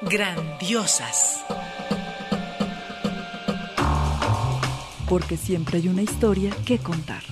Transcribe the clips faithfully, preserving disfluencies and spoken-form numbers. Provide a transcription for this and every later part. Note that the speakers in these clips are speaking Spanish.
Grandiosas. Porque siempre hay una historia que contar.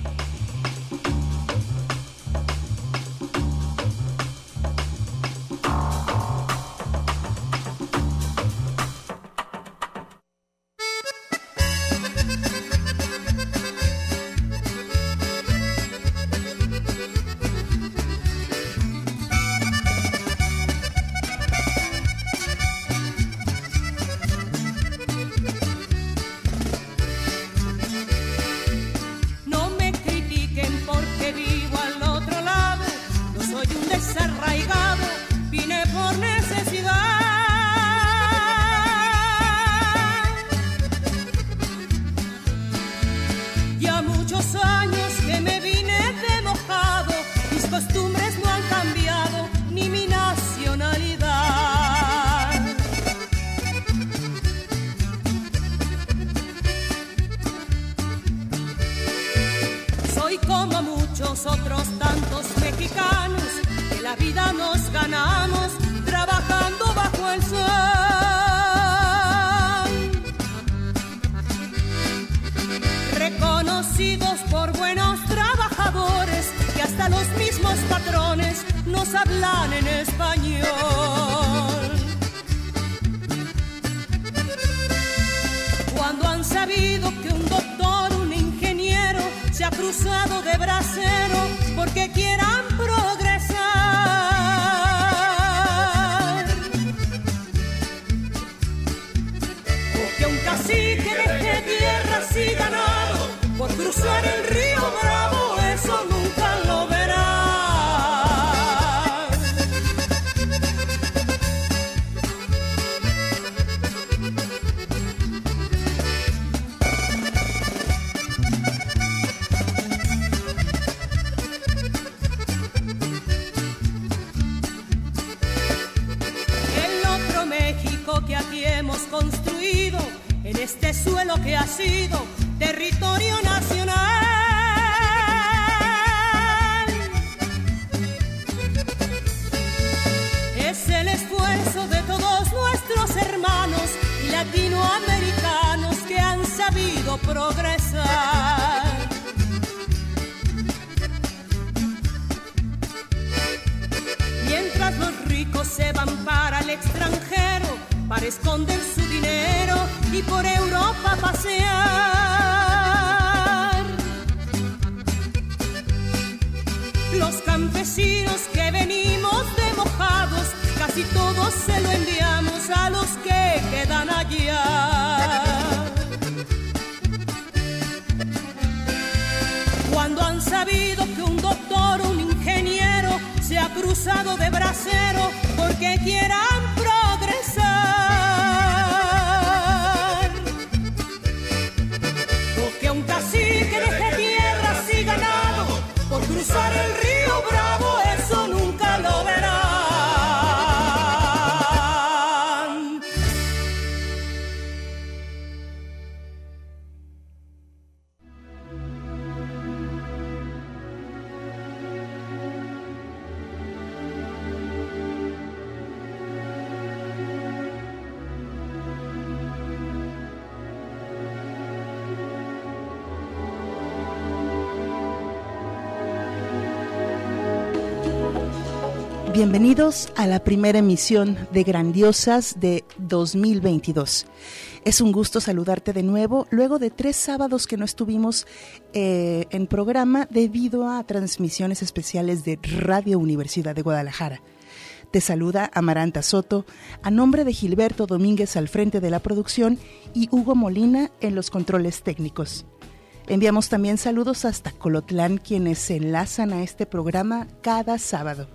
Bienvenidos a la primera emisión de Grandiosas de dos mil veintidós. Es un gusto saludarte de nuevo, luego de tres sábados que no estuvimos eh, en programa debido a transmisiones especiales de Radio Universidad de Guadalajara. Te saluda Amaranta Soto, a nombre de Gilberto Domínguez al frente de la producción y Hugo Molina en los controles técnicos. Enviamos también saludos hasta Colotlán, quienes se enlazan a este programa cada sábado.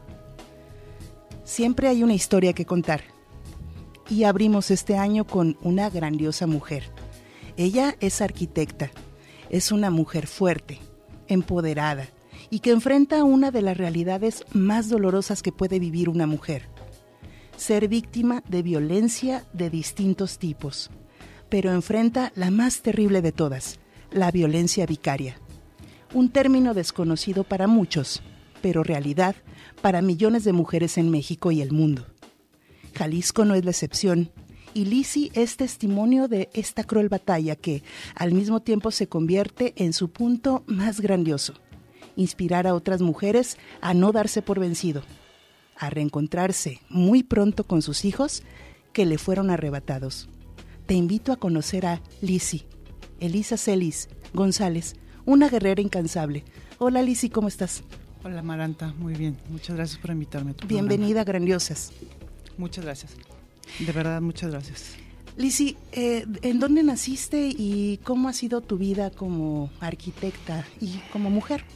Siempre hay una historia que contar y abrimos este año con una grandiosa mujer. Ella es arquitecta, es una mujer fuerte, empoderada y que enfrenta una de las realidades más dolorosas que puede vivir una mujer: ser víctima de violencia de distintos tipos, pero enfrenta la más terrible de todas, la violencia vicaria. Un término desconocido para muchos, pero realidad para millones de mujeres en México y el mundo. Jalisco no es la excepción. Y Lizzy es testimonio de esta cruel batalla que, al mismo tiempo, se convierte en su punto más grandioso. Inspirar a otras mujeres a no darse por vencido, a reencontrarse muy pronto con sus hijos que le fueron arrebatados. Te invito a conocer a Lizzy, Elisa Celis González, una guerrera incansable. Hola Lizzy, ¿cómo estás? Hola Maranta, muy bien. Muchas gracias por invitarme a tu Bienvenida programa. a Grandiosas. Muchas gracias. De verdad, muchas gracias. Lizzy, eh, ¿en dónde naciste y cómo ha sido tu vida como arquitecta y como mujer?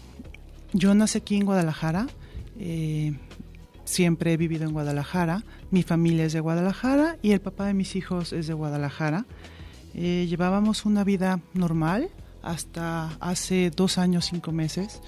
Yo nací aquí en Guadalajara, eh, siempre he vivido en Guadalajara, mi familia es de Guadalajara y el papá de mis hijos es de Guadalajara. Eh, llevábamos una vida normal hasta hace dos años, cinco meses,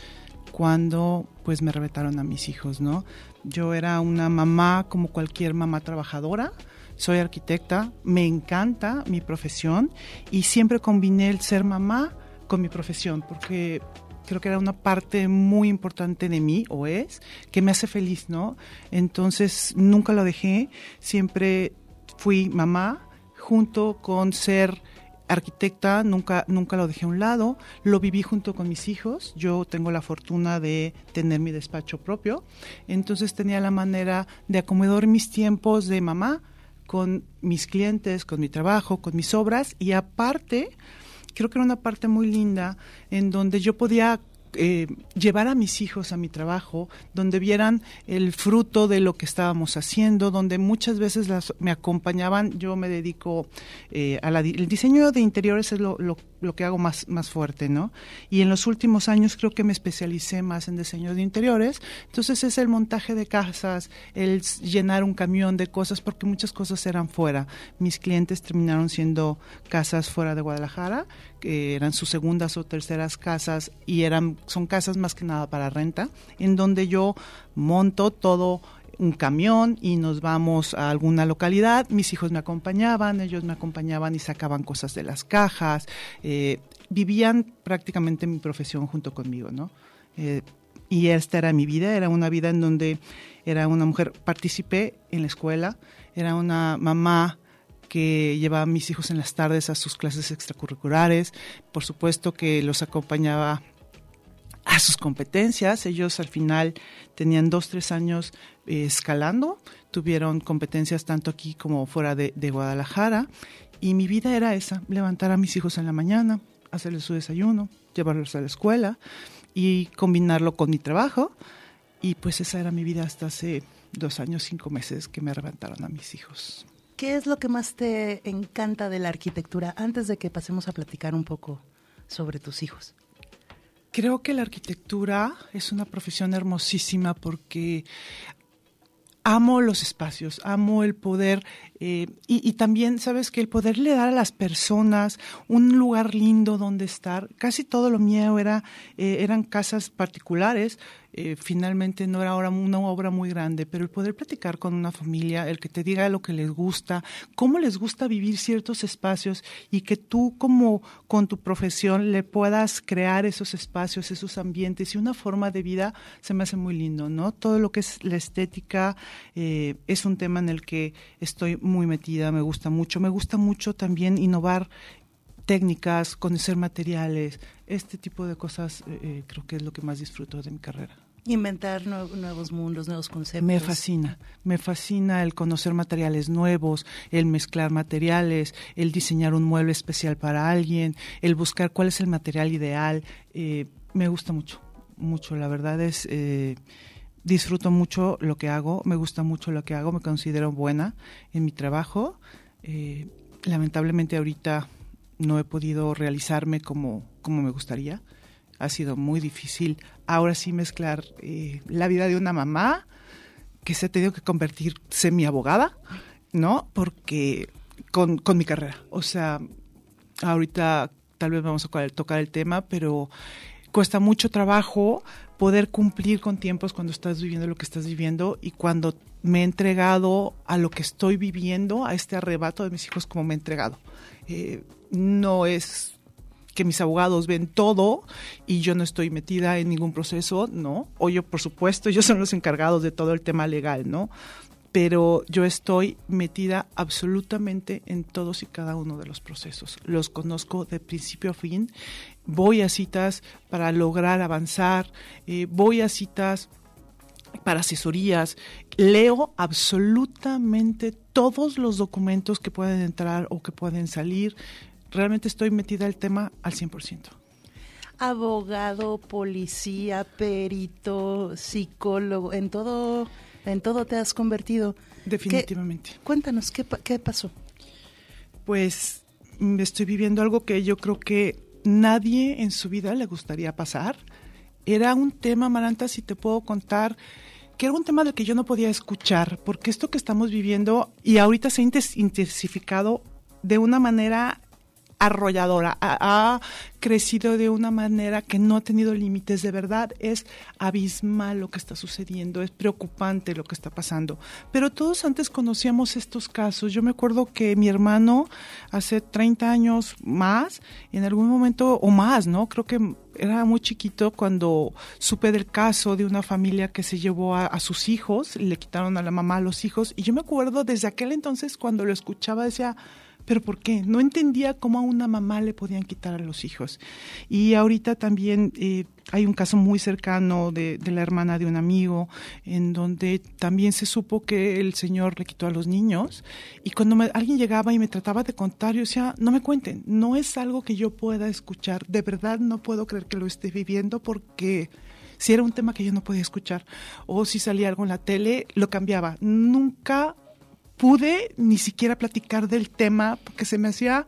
cuando pues me arrebataron a mis hijos, ¿no? Yo era una mamá como cualquier mamá trabajadora, soy arquitecta, me encanta mi profesión y siempre combiné el ser mamá con mi profesión porque creo que era una parte muy importante de mí, o es, que me hace feliz, ¿no? Entonces nunca lo dejé, siempre fui mamá junto con ser arquitecta, nunca, nunca lo dejé a un lado, lo viví junto con mis hijos. Yo tengo la fortuna de tener mi despacho propio, entonces tenía la manera de acomodar mis tiempos de mamá con mis clientes, con mi trabajo, con mis obras, y aparte, creo que era una parte muy linda en donde yo podía Eh, llevar a mis hijos a mi trabajo, donde vieran el fruto de lo que estábamos haciendo, donde muchas veces las, me acompañaban. Yo me dedico eh, a la, el diseño de interiores, es lo, lo, lo que hago más, más fuerte, ¿no? Y en los últimos años creo que me especialicé más en diseño de interiores, entonces es el montaje de casas, el llenar un camión de cosas, porque muchas cosas eran fuera. Mis clientes terminaron siendo casas fuera de Guadalajara, que eran sus segundas o terceras casas y eran son casas más que nada para renta, en donde yo monto todo un camión y nos vamos a alguna localidad. Mis hijos me acompañaban, ellos me acompañaban y sacaban cosas de las cajas, eh, vivían prácticamente mi profesión junto conmigo, ¿no? Eh, y esta era mi vida, era una vida en donde era una mujer, participé en la escuela, era una mamá que llevaba a mis hijos en las tardes a sus clases extracurriculares, por supuesto que los acompañaba a sus competencias. Ellos al final tenían dos, tres años eh, escalando, tuvieron competencias tanto aquí como fuera de, de Guadalajara, y mi vida era esa, levantar a mis hijos en la mañana, hacerles su desayuno, llevarlos a la escuela y combinarlo con mi trabajo, y pues esa era mi vida hasta hace dos años, cinco meses que me arrebataron a mis hijos. ¿Qué es lo que más te encanta de la arquitectura antes de que pasemos a platicar un poco sobre tus hijos? Creo que la arquitectura es una profesión hermosísima porque amo los espacios, amo el poder eh, y, y también, ¿sabes qué? El poderle dar a las personas un lugar lindo donde estar. Casi todo lo mío era, eh, eran casas particulares. Eh, finalmente no era ahora una obra muy grande, pero el poder platicar con una familia, el que te diga lo que les gusta, cómo les gusta vivir ciertos espacios y que tú como con tu profesión le puedas crear esos espacios, esos ambientes y una forma de vida, se me hace muy lindo, ¿no? Todo lo que es la estética eh, es un tema en el que estoy muy metida, me gusta mucho, me gusta mucho también innovar técnicas, conocer materiales, este tipo de cosas eh, creo que es lo que más disfruto de mi carrera. Inventar nuevo, nuevos mundos, nuevos conceptos. Me fascina, me fascina el conocer materiales nuevos, el mezclar materiales, el diseñar un mueble especial para alguien, el buscar cuál es el material ideal. Eh, me gusta mucho, mucho, la verdad es, eh, disfruto mucho lo que hago, me gusta mucho lo que hago, me considero buena en mi trabajo. Eh, lamentablemente ahorita no he podido realizarme como, como me gustaría. Ha sido muy difícil ahora sí mezclar eh, la vida de una mamá que se ha tenido que convertir semi-abogada, ¿no? Porque con, con mi carrera. O sea, ahorita tal vez vamos a tocar el tema, pero cuesta mucho trabajo poder cumplir con tiempos cuando estás viviendo lo que estás viviendo y cuando me he entregado a lo que estoy viviendo, a este arrebato de mis hijos como me he entregado. Eh, no es que mis abogados ven todo y yo no estoy metida en ningún proceso, ¿no? O yo, por supuesto, ellos son los encargados de todo el tema legal, ¿no? pero yo estoy metida absolutamente en todos y cada uno de los procesos. Los conozco de principio a fin. Voy a citas para lograr avanzar, eh, voy a citas para asesorías, leo absolutamente todos los documentos que pueden entrar o que pueden salir. Realmente estoy metida al tema al cien por ciento. Abogado, policía, perito, psicólogo, en todo, en todo te has convertido. Definitivamente. ¿Qué, cuéntanos, ¿qué, ¿qué pasó? Pues estoy viviendo algo que yo creo que nadie en su vida le gustaría pasar. Era un tema, Maranta, si te puedo contar, que era un tema del que yo no podía escuchar, porque esto que estamos viviendo, y ahorita se ha intensificado de una manera arrolladora, ha, ha crecido de una manera que no ha tenido límites. De verdad es abismal lo que está sucediendo, es preocupante lo que está pasando, pero todos antes conocíamos estos casos. Yo me acuerdo que mi hermano hace treinta años más, en algún momento, o más, ¿no? Creo que era muy chiquito cuando supe del caso de una familia que se llevó a, a sus hijos, le quitaron a la mamá a los hijos, y yo me acuerdo desde aquel entonces cuando lo escuchaba decía, ¿pero por qué? No entendía cómo a una mamá le podían quitar a los hijos. Y ahorita también eh, hay un caso muy cercano de, de la hermana de un amigo, en donde también se supo que el señor le quitó a los niños. Y cuando me, alguien llegaba y me trataba de contar, yo decía, no me cuenten, no es algo que yo pueda escuchar. De verdad no puedo creer que lo esté viviendo, porque si era un tema que yo no podía escuchar, o si salía algo en la tele, lo cambiaba. Nunca pude ni siquiera platicar del tema porque se me hacía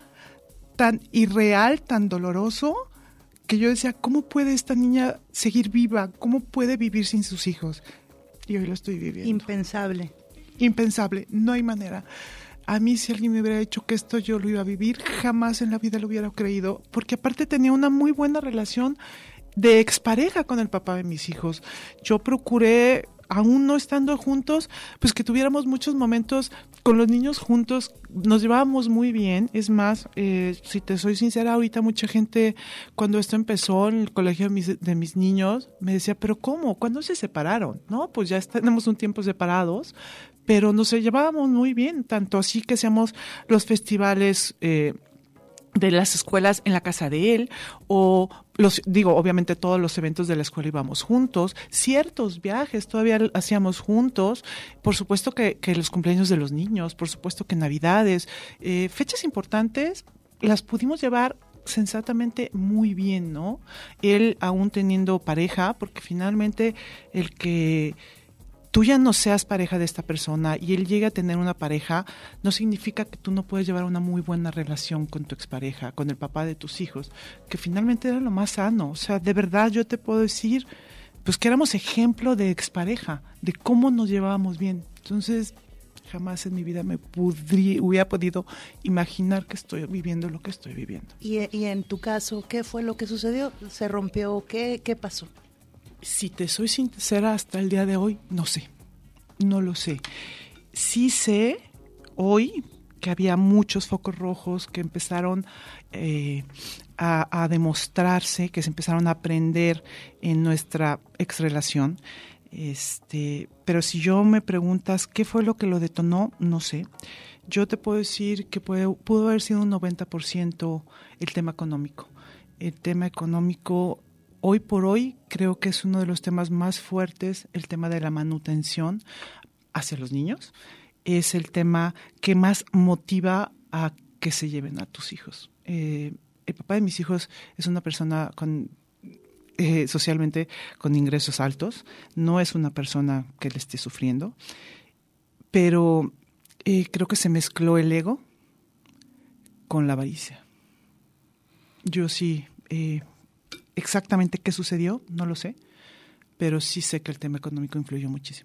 tan irreal, tan doloroso, que yo decía, ¿cómo puede esta niña seguir viva? ¿Cómo puede vivir sin sus hijos? Y hoy lo estoy viviendo. Impensable. Impensable, no hay manera. A mí, si alguien me hubiera dicho que esto yo lo iba a vivir, jamás en la vida lo hubiera creído, porque aparte tenía una muy buena relación de expareja con el papá de mis hijos. Yo procuré, aún no estando juntos, pues que tuviéramos muchos momentos con los niños juntos. Nos llevábamos muy bien. Es más, eh, si te soy sincera, ahorita mucha gente, cuando esto empezó en el colegio de mis, de mis niños, me decía, ¿pero cómo? ¿Cuándo se separaron? No, pues ya tenemos un tiempo separados, pero nos llevábamos muy bien, tanto así que hacíamos los festivales eh, de las escuelas en la casa de él, o los, digo, obviamente todos los eventos de la escuela íbamos juntos, ciertos viajes todavía hacíamos juntos, por supuesto que, que los cumpleaños de los niños, por supuesto que navidades, eh, fechas importantes las pudimos llevar sensatamente muy bien, ¿no? Él aún teniendo pareja, porque finalmente el que tú ya no seas pareja de esta persona y él llega a tener una pareja, no significa que tú no puedes llevar una muy buena relación con tu expareja, con el papá de tus hijos, que finalmente era lo más sano. O sea, de verdad yo te puedo decir, pues que éramos ejemplo de expareja, de cómo nos llevábamos bien. Entonces, jamás en mi vida me pudrí, hubiera podido imaginar que estoy viviendo lo que estoy viviendo. Y, y en tu caso, ¿qué fue lo que sucedió? ¿Se rompió? ¿Qué, qué pasó? Si te soy sincera, hasta el día de hoy, no sé, no lo sé. Sí sé hoy que había muchos focos rojos que empezaron eh, a, a demostrarse, que se empezaron a aprender en nuestra exrelación. Este, pero si yo me preguntas qué fue lo que lo detonó, no sé. Yo te puedo decir que puede, pudo haber sido un noventa por ciento el tema económico. El tema económico, hoy por hoy, creo que es uno de los temas más fuertes, el tema de la manutención hacia los niños. Es el tema que más motiva a que se lleven a tus hijos. Eh, el papá de mis hijos es una persona con eh, socialmente con ingresos altos, no es una persona que le esté sufriendo, pero eh, creo que se mezcló el ego con la avaricia. Yo sí... Eh, Exactamente qué sucedió, no lo sé, pero sí sé que el tema económico influyó muchísimo.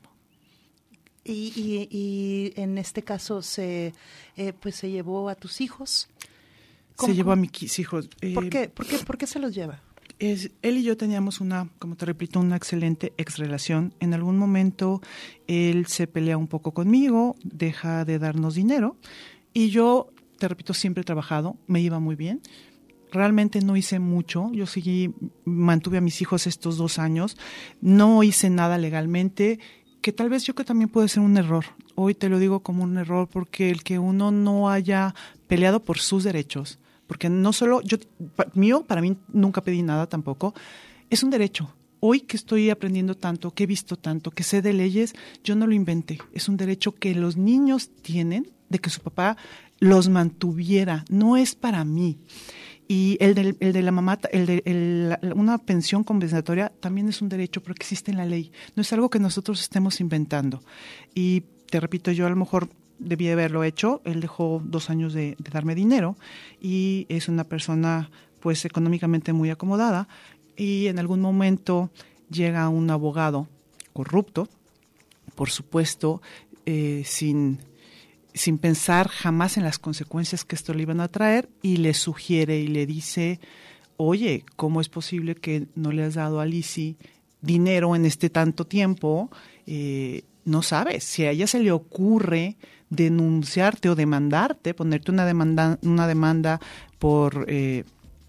Y, y, y en este caso se eh, pues se llevó a tus hijos. Se llevó a mis hijos. Eh, ¿Por qué? ¿Por qué? ¿Por qué se los lleva? Es, él y yo teníamos una, como te repito, una excelente exrelación. En algún momento él se pelea un poco conmigo, deja de darnos dinero y yo, te repito, siempre he trabajado, me iba muy bien. Realmente no hice mucho, yo seguí, mantuve a mis hijos estos dos años, no hice nada legalmente, que tal vez yo creo que también puede ser un error. hoy te lo digo como un error, porque el que uno no haya peleado por sus derechos, porque no solo yo, mío, para mí nunca pedí nada tampoco, es un derecho. Hoy que estoy aprendiendo tanto, que he visto tanto, que sé de leyes, yo no lo inventé. Es un derecho que los niños tienen de que su papá los mantuviera. No es para mí. Y el de, el de la mamá, el de el, una pensión compensatoria también es un derecho porque existe en la ley. No es algo que nosotros estemos inventando. Y te repito, yo a lo mejor debí haberlo hecho. Él dejó dos años de, de darme dinero y es una persona pues económicamente muy acomodada. Y en algún momento llega un abogado corrupto, por supuesto, eh, sin, sin pensar jamás en las consecuencias que esto le iban a traer, y le sugiere y le dice, oye, ¿cómo es posible que no le has dado a Lizzy dinero en este tanto tiempo? Eh, no sabes, si a ella se le ocurre denunciarte o demandarte, ponerte una demanda, una demanda por... Eh,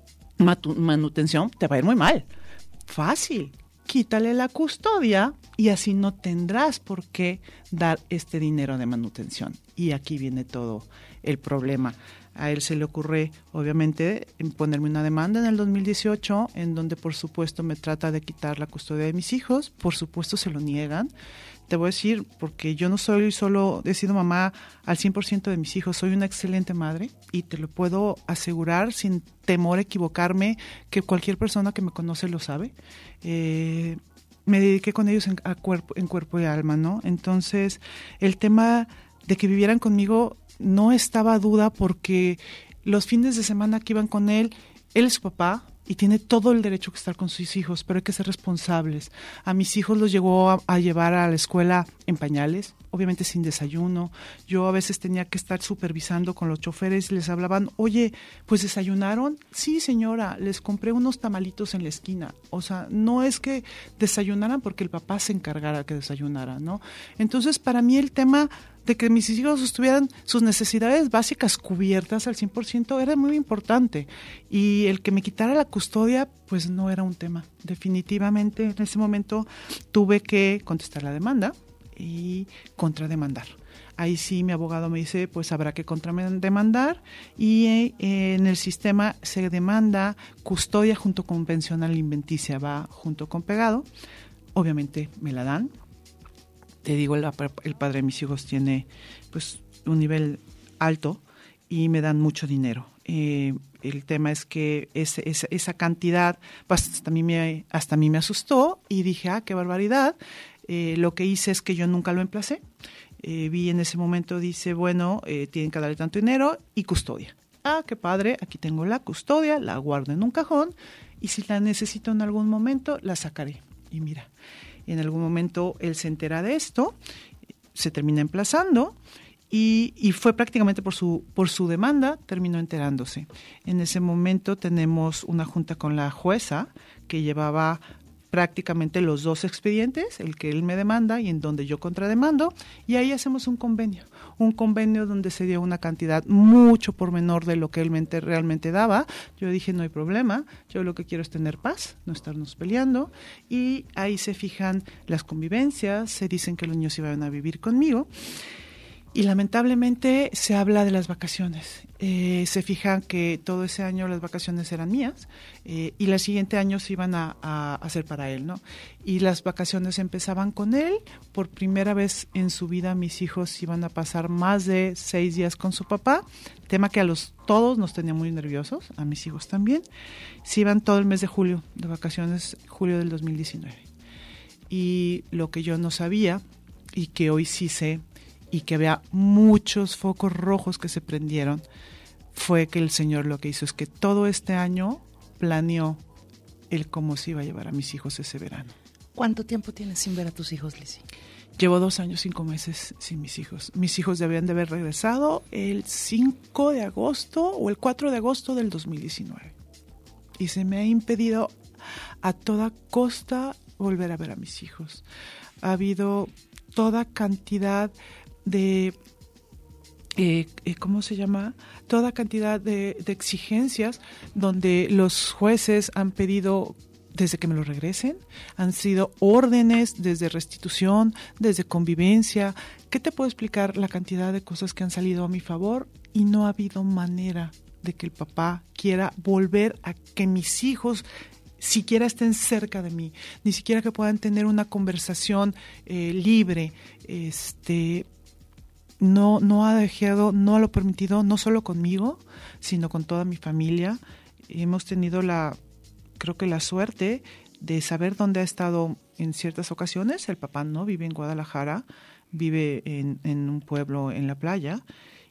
manutención, te va a ir muy mal. Fácil. Quítale la custodia y así no tendrás por qué dar este dinero de manutención. Y aquí viene todo el problema. A él se le ocurre, obviamente, ponerme una demanda en el dos mil dieciocho, en donde, por supuesto, me trata de quitar la custodia de mis hijos. Por supuesto, se lo niegan. Te voy a decir, porque yo no soy solo, he sido mamá al cien por ciento de mis hijos, soy una excelente madre y te lo puedo asegurar sin temor a equivocarme, que cualquier persona que me conoce lo sabe. Eh, me dediqué con ellos en, a cuerpo, en cuerpo y alma, ¿no? Entonces, el tema de que vivieran conmigo no estaba a duda, porque los fines de semana que iban con él, él es su papá, y tiene todo el derecho de estar con sus hijos, pero hay que ser responsables. A mis hijos los llegó a, a llevar a la escuela en pañales, obviamente sin desayuno. Yo a veces tenía que estar supervisando con los choferes, les hablaban, oye, pues ¿desayunaron? Sí, señora, les compré unos tamalitos en la esquina. O sea, no es que desayunaran porque el papá se encargara que desayunara, ¿no? Entonces, para mí el tema de que mis hijos estuvieran sus necesidades básicas cubiertas al cien por ciento era muy importante, y el que me quitara la custodia pues no era un tema. Definitivamente en ese momento tuve que contestar la demanda y contrademandar. Ahí sí mi abogado me dice pues habrá que contrademandar, y eh, en el sistema se demanda custodia junto con pensión alimenticia, va junto con pegado. Obviamente me la dan. Te digo, el, el padre de mis hijos tiene pues un nivel alto y me dan mucho dinero. Eh, el tema es que ese, esa, esa cantidad pues, hasta, a mí me, hasta a mí me asustó y dije, ah, qué barbaridad. Eh, lo que hice es que yo nunca lo emplacé. Eh, vi en ese momento, dice, bueno, eh, tienen que darle tanto dinero y custodia. Ah, qué padre, aquí tengo la custodia, la guardo en un cajón y si la necesito en algún momento, la sacaré. Y mira, en algún momento él se entera de esto, se termina emplazando y, y fue prácticamente por su, por su demanda, terminó enterándose. En ese momento tenemos una junta con la jueza que llevaba prácticamente los dos expedientes, el que él me demanda y en donde yo contrademando, y ahí hacemos un convenio, un convenio donde se dio una cantidad mucho por menor de lo que él mente, realmente daba. Yo dije, no hay problema, yo lo que quiero es tener paz, no estarnos peleando, y ahí se fijan las convivencias, se dicen que los niños iban a vivir conmigo, y lamentablemente se habla de las vacaciones. Eh, se fijan que todo ese año las vacaciones eran mías eh, y el siguiente año se iban a, a hacer para él, ¿no? Y las vacaciones empezaban con él. Por primera vez en su vida mis hijos iban a pasar más de seis días con su papá, tema que a los todos nos tenía muy nerviosos, a mis hijos también. Se iban todo el mes de julio, de vacaciones, julio del dos mil diecinueve. Y lo que yo no sabía y que hoy sí sé, y que había muchos focos rojos que se prendieron, fue que el Señor lo que hizo es que todo este año planeó el cómo se iba a llevar a mis hijos ese verano. ¿Cuánto tiempo tienes sin ver a tus hijos, Lizzy? Llevo dos años, cinco meses sin mis hijos. Mis hijos debían de haber regresado el cinco de agosto o el cuatro de agosto del dos mil diecinueve. Y se me ha impedido a toda costa volver a ver a mis hijos. Ha habido toda cantidad de, eh, ¿cómo se llama? Toda cantidad de, de exigencias donde los jueces han pedido desde que me lo regresen. Han sido órdenes desde restitución, desde convivencia. ¿Qué te puedo explicar? La cantidad de cosas que han salido a mi favor y no ha habido manera de que el papá quiera volver a que mis hijos siquiera estén cerca de mí, ni siquiera que puedan tener una conversación eh, libre. Este, no, no ha dejado, no lo ha permitido, no solo conmigo, sino con toda mi familia. Hemos tenido la, creo que la suerte de saber dónde ha estado en ciertas ocasiones. El papá no vive en Guadalajara, vive en, en un pueblo en la playa,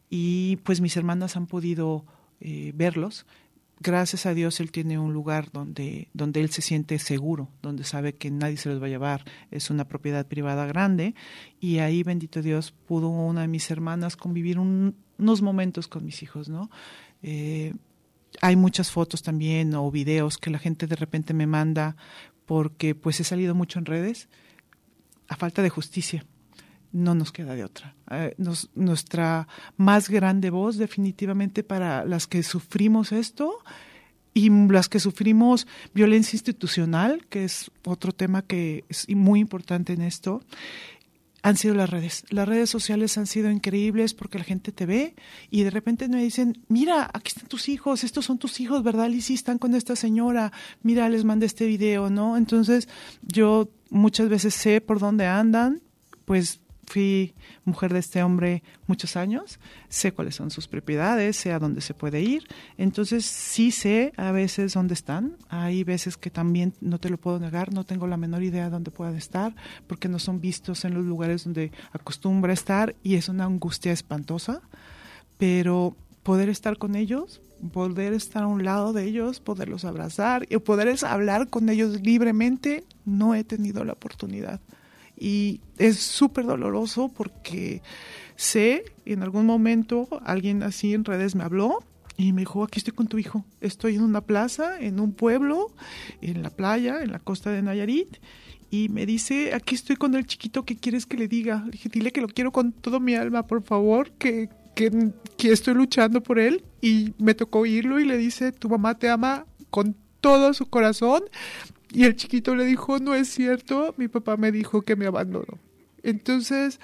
y pues mis hermanas han podido eh, verlos. Gracias a Dios él tiene un lugar donde, donde él se siente seguro, donde sabe que nadie se los va a llevar. Es una propiedad privada grande, y ahí, bendito Dios, pudo una de mis hermanas convivir un, unos momentos con mis hijos, ¿no? Eh, hay muchas fotos también o videos que la gente de repente me manda, porque pues he salido mucho en redes a falta de justicia. No nos queda de otra. Eh, nos, nuestra más grande voz definitivamente para las que sufrimos esto y las que sufrimos violencia institucional, que es otro tema que es muy importante en esto, han sido las redes. Las redes sociales han sido increíbles porque la gente te ve y de repente me dicen, mira, aquí están tus hijos, estos son tus hijos, ¿verdad, Lizzy? Están con esta señora, mira, les mandé este video, ¿no? Entonces yo muchas veces sé por dónde andan, pues fui mujer de este hombre muchos años, sé cuáles son sus propiedades, sé a dónde se puede ir, entonces sí sé a veces dónde están. Hay veces que también, no te lo puedo negar, no tengo la menor idea de dónde puedan estar, porque no son vistos en los lugares donde acostumbra estar, y es una angustia espantosa, pero poder estar con ellos, poder estar a un lado de ellos, poderlos abrazar y poder hablar con ellos libremente, no he tenido la oportunidad. Y es súper doloroso porque sé, en algún momento alguien así en redes me habló y me dijo, aquí estoy con tu hijo, estoy en una plaza, en un pueblo, en la playa, en la costa de Nayarit, y me dice, aquí estoy con el chiquito, ¿qué quieres que le diga? Le dije, dile que lo quiero con todo mi alma, por favor, que, que, que estoy luchando por él. Y me tocó oírlo y le dice, tu mamá te ama con todo su corazón. Y el chiquito le dijo, no es cierto, mi papá me dijo que me abandonó. Entonces,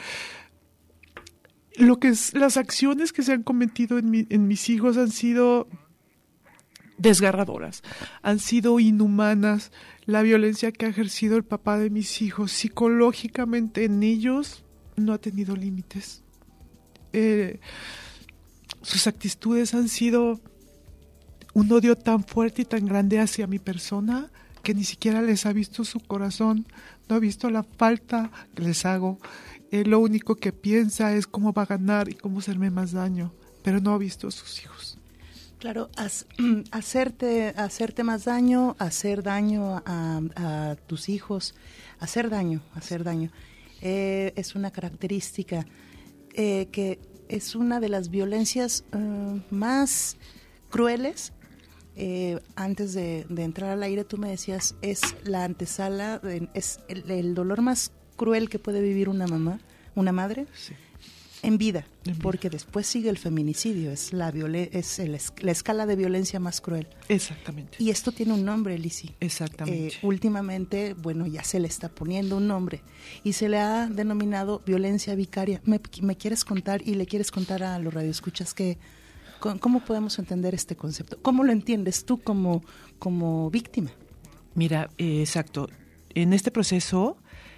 lo que es, las acciones que se han cometido en, mi, en mis hijos han sido desgarradoras, han sido inhumanas. La violencia que ha ejercido el papá de mis hijos psicológicamente en ellos no ha tenido límites. Eh, sus actitudes han sido un odio tan fuerte y tan grande hacia mi persona que ni siquiera les ha visto su corazón, no ha visto la falta que les hago. Él lo único que piensa es cómo va a ganar y cómo hacerme más daño, pero no ha visto a sus hijos. Claro, has, hacerte, hacerte más daño, hacer daño a, a tus hijos, hacer daño, hacer daño, eh, es una característica eh, que es una de las violencias uh, más crueles. Eh, antes de, de entrar al aire tú me decías, es la antesala, de, es el, el dolor más cruel que puede vivir una mamá, una madre, sí. en, vida, en vida, porque después sigue el feminicidio, es la violen- es el, la escala de violencia más cruel. Exactamente. Y esto tiene un nombre, Lizzy. Exactamente. Eh, últimamente, bueno, ya se le está poniendo un nombre y se le ha denominado violencia vicaria. ¿Me, me quieres contar y le quieres contar a los radioescuchas que ¿cómo podemos entender este concepto? ¿Cómo lo entiendes tú como, como víctima? Mira, eh, exacto. En este proceso,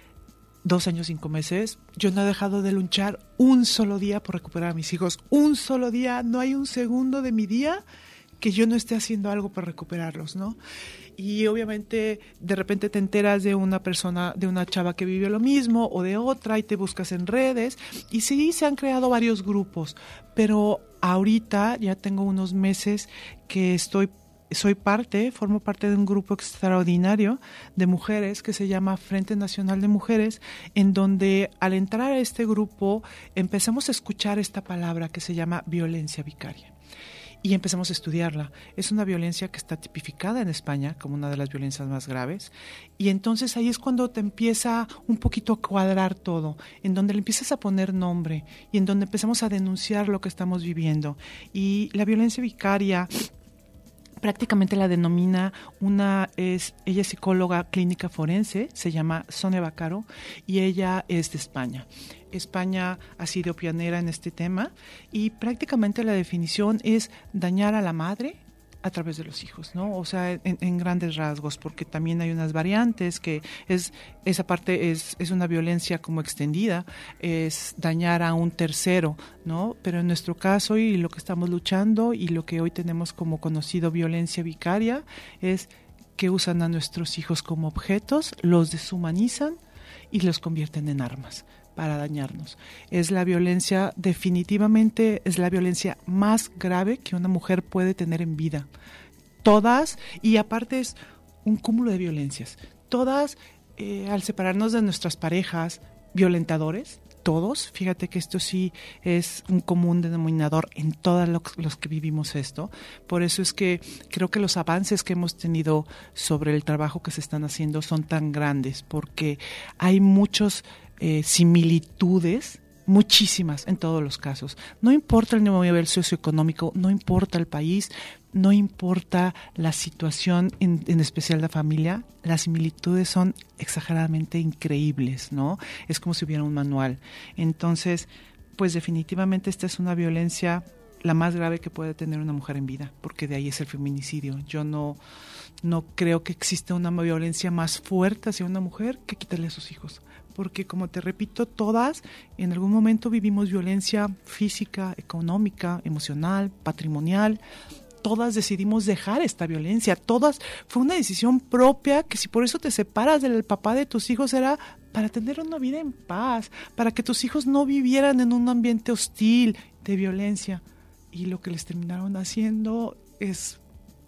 dos años, cinco meses, yo no he dejado de luchar un solo día por recuperar a mis hijos. Un solo día, no hay un segundo de mi día que yo no esté haciendo algo para recuperarlos, ¿no? Y obviamente de repente te enteras de una persona, de una chava que vivió lo mismo o de otra y te buscas en redes. Y sí, se han creado varios grupos, pero ahorita ya tengo unos meses que estoy, soy parte, formo parte de un grupo extraordinario de mujeres que se llama Frente Nacional de Mujeres, en donde al entrar a este grupo empezamos a escuchar esta palabra que se llama violencia vicaria. Y empezamos a estudiarla. Es una violencia que está tipificada en España como una de las violencias más graves. Y entonces ahí es cuando te empieza un poquito a cuadrar todo, en donde le empiezas a poner nombre y en donde empezamos a denunciar lo que estamos viviendo. Y la violencia vicaria prácticamente la denomina una, es, ella es psicóloga clínica forense, se llama Sonia Vaccaro, y ella es de España. España ha sido pionera en este tema y prácticamente la definición es dañar a la madre a través de los hijos, ¿no? O sea, en, en grandes rasgos, porque también hay unas variantes que es, esa parte es, es una violencia como extendida, es dañar a un tercero, ¿no? Pero en nuestro caso y lo que estamos luchando y lo que hoy tenemos como conocido violencia vicaria es que usan a nuestros hijos como objetos, los deshumanizan y los convierten en armas para dañarnos. Es la violencia, definitivamente es la violencia más grave que una mujer puede tener en vida. Todas, y aparte es un cúmulo de violencias. Todas, eh, al separarnos de nuestras parejas, violentadores, todos, fíjate que esto sí es un común denominador en todos los que vivimos esto. Por eso es que creo que los avances que hemos tenido sobre el trabajo que se están haciendo son tan grandes, porque hay muchos Eh, similitudes, muchísimas en todos los casos. No importa el nivel socioeconómico, no importa el país, no importa la situación, en, en especial la familia, las similitudes son exageradamente increíbles, ¿no? Es como si hubiera un manual. Entonces, pues definitivamente esta es una violencia la más grave que puede tener una mujer en vida, porque de ahí es el feminicidio. Yo no, no creo que exista una violencia más fuerte hacia una mujer que quitarle a sus hijos. Porque, como te repito, todas en algún momento vivimos violencia física, económica, emocional, patrimonial. Todas decidimos dejar esta violencia. Todas, fue una decisión propia que si por eso te separas del papá de tus hijos era para tener una vida en paz, para que tus hijos no vivieran en un ambiente hostil de violencia. Y lo que les terminaron haciendo es...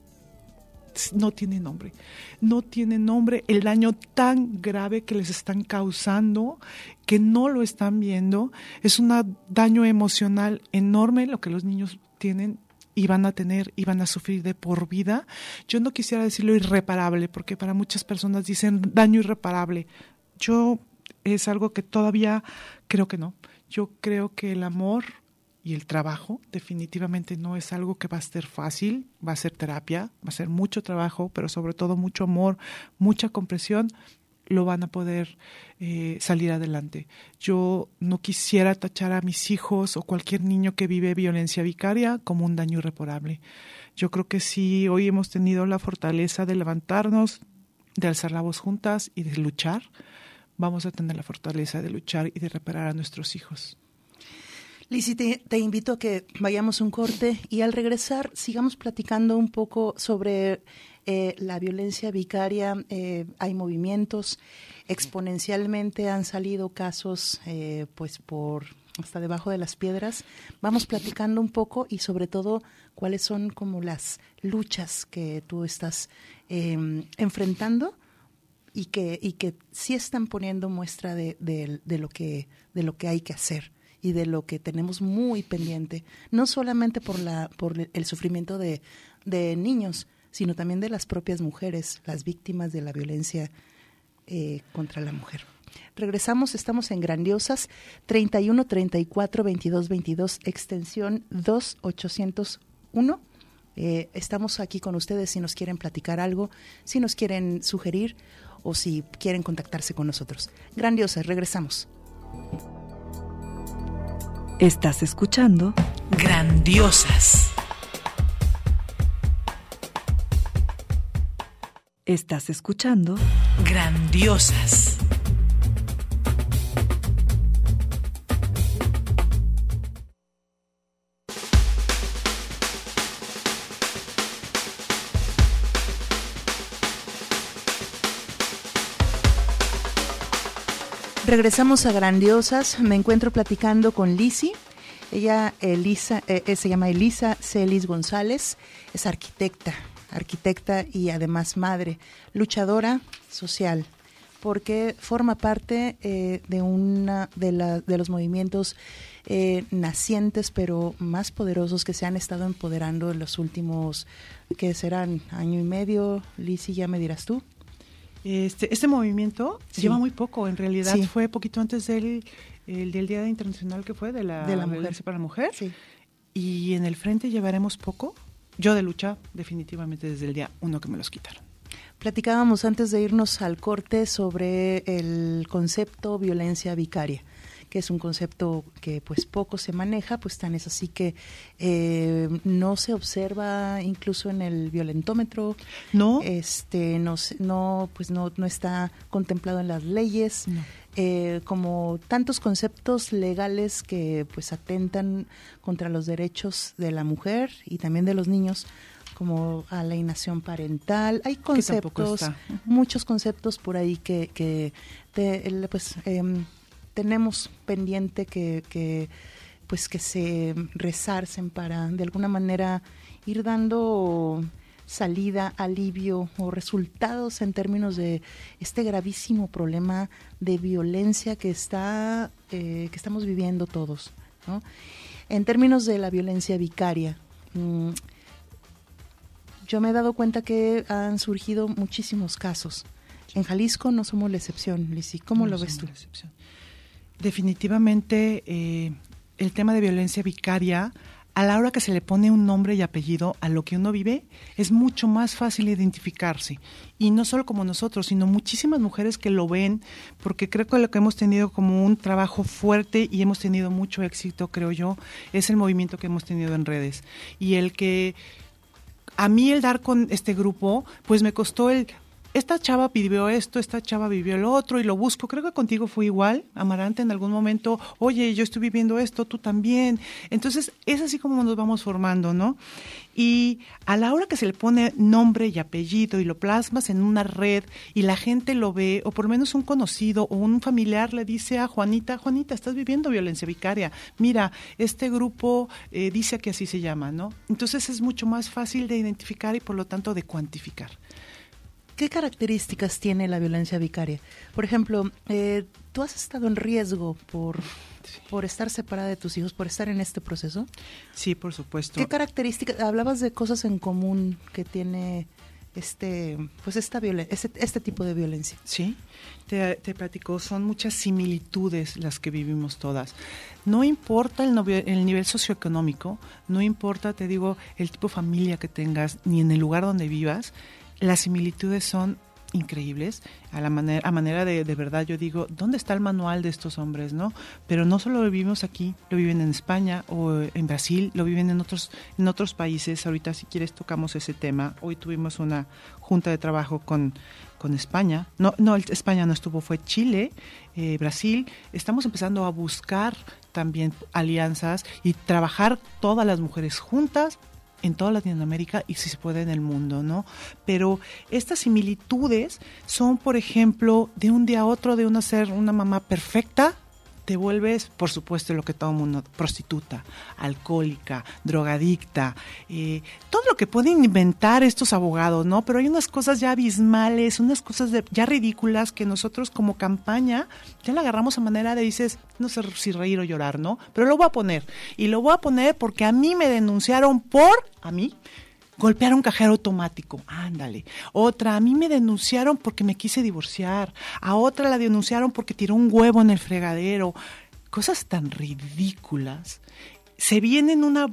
no tiene nombre, no tiene nombre el daño tan grave que les están causando, que no lo están viendo. Es un daño emocional enorme lo que los niños tienen y van a tener y van a sufrir de por vida. Yo no quisiera decirlo irreparable, porque para muchas personas dicen daño irreparable. Yo es algo que todavía creo que no. Yo creo que el amor y el trabajo definitivamente no es algo que va a ser fácil, va a ser terapia, va a ser mucho trabajo, pero sobre todo mucho amor, mucha comprensión, lo van a poder eh, salir adelante. Yo no quisiera tachar a mis hijos o cualquier niño que vive violencia vicaria como un daño irreparable. Yo creo que sí, hoy hemos tenido la fortaleza de levantarnos, de alzar la voz juntas y de luchar, vamos a tener la fortaleza de luchar y de reparar a nuestros hijos. Lizzy, te, te invito a que vayamos un corte y al regresar sigamos platicando un poco sobre eh, la violencia vicaria. Eh, hay movimientos, exponencialmente han salido casos eh, pues por hasta debajo de las piedras. Vamos platicando un poco y sobre todo cuáles son como las luchas que tú estás eh, enfrentando y que, y que sí están poniendo muestra de, de, de, lo que, de lo que hay que hacer y de lo que tenemos muy pendiente, no solamente por la por el sufrimiento de, de niños, sino también de las propias mujeres, las víctimas de la violencia eh, contra la mujer. Regresamos, estamos en Grandiosas, treinta y uno, treinta y cuatro, veintidós, veintidós, extensión dos ochocientos uno. Eh, estamos aquí con ustedes si nos quieren platicar algo, si nos quieren sugerir o si quieren contactarse con nosotros. Grandiosas, regresamos. Estás escuchando Grandiosas. Estás escuchando Grandiosas. Regresamos a Grandiosas. Me encuentro platicando con Lizzy. Ella, Elisa, eh, se llama Elisa Celis González. Es arquitecta, arquitecta y además madre, luchadora social, porque forma parte eh, de una de, la, de los movimientos eh, nacientes, pero más poderosos que se han estado empoderando en los últimos, ¿qué serán? Año y medio. Lizzy, ya me dirás tú. Este, este movimiento sí. lleva muy poco, en realidad sí. fue poquito antes del, el, del Día Internacional que fue de la, de la violencia mujer. para la mujer, sí. y en el frente llevaremos poco, yo de lucha, definitivamente desde el día uno que me los quitaron. Platicábamos antes de irnos al corte sobre el concepto violencia vicaria, que es un concepto que pues poco se maneja, pues tan es así que eh, no se observa incluso en el violentómetro, no, este, no, no pues no, no está contemplado en las leyes, no. eh, como tantos conceptos legales que pues atentan contra los derechos de la mujer y también de los niños, como alienación parental. Hay conceptos, uh-huh. muchos conceptos por ahí que, que te, pues eh, tenemos pendiente que, que pues que se resarcen para de alguna manera ir dando salida, alivio o resultados en términos de este gravísimo problema de violencia que está eh, que estamos viviendo todos, ¿no? En términos de la violencia vicaria, mmm, yo me he dado cuenta que han surgido muchísimos casos. En Jalisco no somos la excepción, Lizzy. ¿Cómo no lo ves tú? Definitivamente eh, el tema de violencia vicaria, a la hora que se le pone un nombre y apellido a lo que uno vive, es mucho más fácil identificarse. Y no solo como nosotros, sino muchísimas mujeres que lo ven, porque creo que lo que hemos tenido como un trabajo fuerte y hemos tenido mucho éxito, creo yo, es el movimiento que hemos tenido en redes. Y el que... A mí el dar con este grupo, pues me costó el, esta chava vivió esto, esta chava vivió lo otro y lo busco. Creo que contigo fue igual, Amarante, en algún momento, oye, yo estoy viviendo esto, tú también. Entonces, es así como nos vamos formando, ¿no? Y a la hora que se le pone nombre y apellido y lo plasmas en una red y la gente lo ve, o por lo menos un conocido o un familiar le dice a Juanita, Juanita, estás viviendo violencia vicaria, mira, este grupo eh, dice que así se llama, ¿no? Entonces es mucho más fácil de identificar y por lo tanto de cuantificar. ¿Qué características tiene la violencia vicaria? Por ejemplo, eh, ¿tú has estado en riesgo por, sí. por estar separada de tus hijos, por estar en este proceso? Sí, por supuesto. ¿Qué características? Hablabas de cosas en común que tiene este, pues esta violen- este, este tipo de violencia. Sí, te, te platico, son muchas similitudes las que vivimos todas. No importa el, novio, el nivel socioeconómico, no importa, te digo, el tipo de familia que tengas, ni en el lugar donde vivas. Las similitudes son increíbles, a la manera, a manera de, de verdad yo digo, ¿dónde está el manual de estos hombres, no? Pero no solo lo vivimos aquí, lo viven en España o en Brasil, lo viven en otros, en otros países. Ahorita si quieres tocamos ese tema. Hoy tuvimos una junta de trabajo con, con España, no, no, España no estuvo, fue Chile, eh, Brasil. Estamos empezando a buscar también alianzas y trabajar todas las mujeres juntas en toda Latinoamérica y si se puede en el mundo, ¿no? Pero estas similitudes son, por ejemplo, de un día a otro, de una ser una mamá perfecta, te vuelves, por supuesto, lo que todo el mundo, prostituta, alcohólica, drogadicta, eh, todo lo que pueden inventar estos abogados, ¿no? Pero hay unas cosas ya abismales, unas cosas de, ya ridículas que nosotros como campaña ya la agarramos a manera de, dices, no sé si reír o llorar, ¿no? Pero lo voy a poner, y lo voy a poner porque a mí me denunciaron por, a mí, golpear un cajero automático, ándale. Otra, a mí me denunciaron porque me quise divorciar. A otra la denunciaron porque tiró un huevo en el fregadero. Cosas tan ridículas. Se vienen una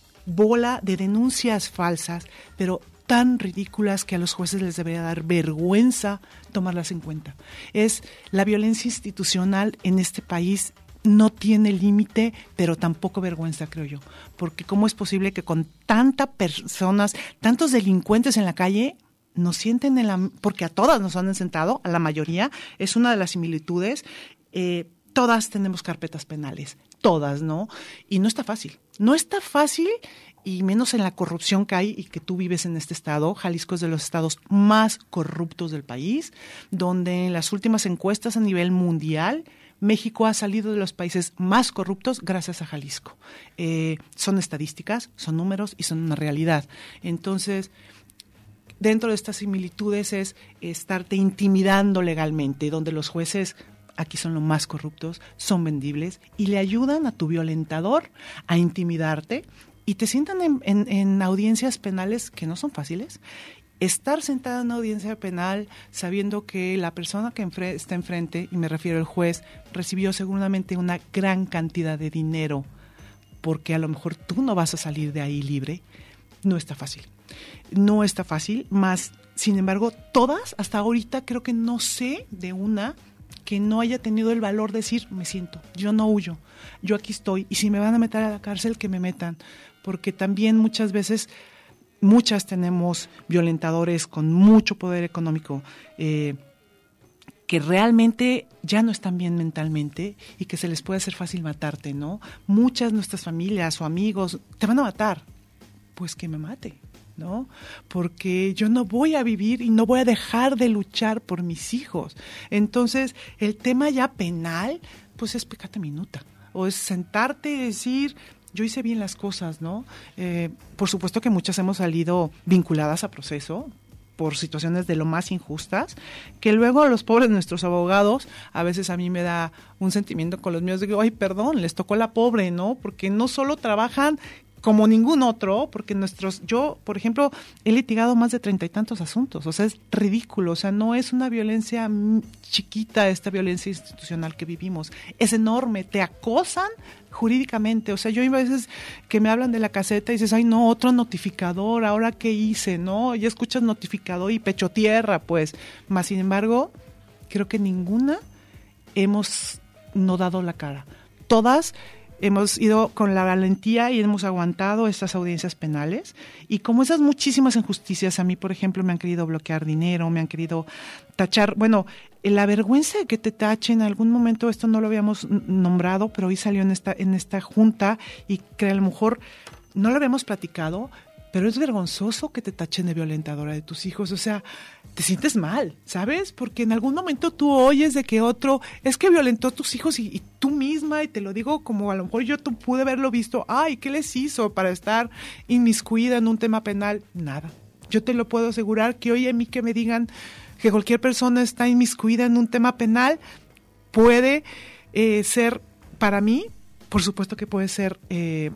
bola de denuncias falsas, pero tan ridículas que a los jueces les debería dar vergüenza tomarlas en cuenta. Es la violencia institucional en este país. No tiene límite, pero tampoco vergüenza, creo yo. Porque ¿cómo es posible que con tantas personas, tantos delincuentes en la calle, nos sienten en la... Porque a todas nos han sentado, a la mayoría, es una de las similitudes. Eh, todas tenemos carpetas penales, todas, ¿no? Y no está fácil. No está fácil, y menos en la corrupción que hay y que tú vives en este estado. Jalisco es de los estados más corruptos del país, donde en las últimas encuestas a nivel mundial, México ha salido de los países más corruptos gracias a Jalisco. Eh, son estadísticas, son números y son una realidad. Entonces, dentro de estas similitudes es estarte intimidando legalmente, donde los jueces, aquí son los más corruptos, son vendibles y le ayudan a tu violentador a intimidarte y te sientan en, en, en audiencias penales que no son fáciles. Estar sentada en una audiencia penal sabiendo que la persona que enfre- está enfrente, y me refiero al juez, recibió seguramente una gran cantidad de dinero porque a lo mejor tú no vas a salir de ahí libre, no está fácil. No está fácil, más, sin embargo, todas, hasta ahorita creo que no sé de una que no haya tenido el valor de decir, me siento, yo no huyo, yo aquí estoy, y si me van a meter a la cárcel, que me metan, porque también muchas veces, muchas tenemos violentadores con mucho poder económico, eh, que realmente ya no están bien mentalmente y que se les puede hacer fácil matarte, ¿no? Muchas de nuestras familias o amigos te van a matar, pues que me mate, ¿no? Porque yo no voy a vivir y no voy a dejar de luchar por mis hijos. Entonces, el tema ya penal, pues es pecata minuta, o es sentarte y decir, yo hice bien las cosas, ¿no? Eh, por supuesto que muchas hemos salido vinculadas a proceso por situaciones de lo más injustas, que luego los pobres nuestros abogados, a veces a mí me da un sentimiento con los míos de que, ay, perdón, les tocó la pobre, ¿no? Porque no solo trabajan como ningún otro, porque nuestros, yo, por ejemplo, he litigado más de treinta y tantos asuntos, o sea, es ridículo, o sea, no es una violencia chiquita esta violencia institucional que vivimos, es enorme, te acosan jurídicamente, o sea, yo hay veces que me hablan de la caseta y dices, ay no, otro notificador, ahora qué hice, ¿no? Ya escuchas notificador y pecho tierra, pues, más sin embargo, creo que ninguna hemos no dado la cara, todas hemos ido con la valentía y hemos aguantado estas audiencias penales, y como esas muchísimas injusticias, a mí, por ejemplo, me han querido bloquear dinero, me han querido tachar, bueno, la vergüenza de que te tachen, en algún momento esto no lo habíamos nombrado, pero hoy salió en esta, en esta junta, y que a lo mejor no lo habíamos platicado, pero es vergonzoso que te tachen de violentadora de tus hijos, o sea, te sientes mal, ¿sabes? Porque en algún momento tú oyes de que otro, es que violentó a tus hijos y, y tú misma, y te lo digo como a lo mejor yo tú pude haberlo visto, ay, ¿qué les hizo para estar inmiscuida en un tema penal? Nada. Yo te lo puedo asegurar que hoy a mí que me digan que cualquier persona está inmiscuida en un tema penal, puede eh, ser, para mí, por supuesto que puede ser eh,